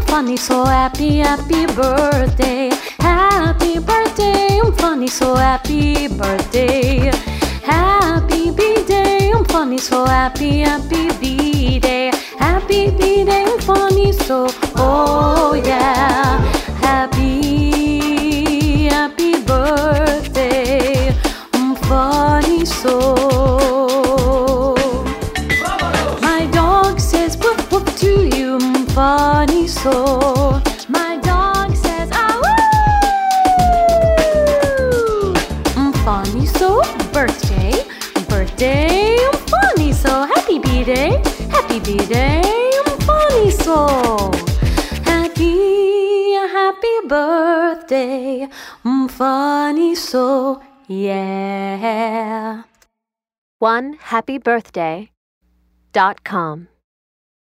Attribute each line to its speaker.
Speaker 1: funny, so happy, happy birthday. Happy birthday, funny, so happy birthday. Happy B-Day, funny, so happy, happy B-Day. Happy B-Day, funny, so, oh yeah. Happy, happy birthday, funny, so. My dog says woof woof to you, funny, so. My dog says ah woo. Funny, so. Birthday, birthday, funny, so. Happy B-Day, happy B-Day, funny, so. Happy birthday, funny, so. Yeah.
Speaker 2: OneHappyBirthday.com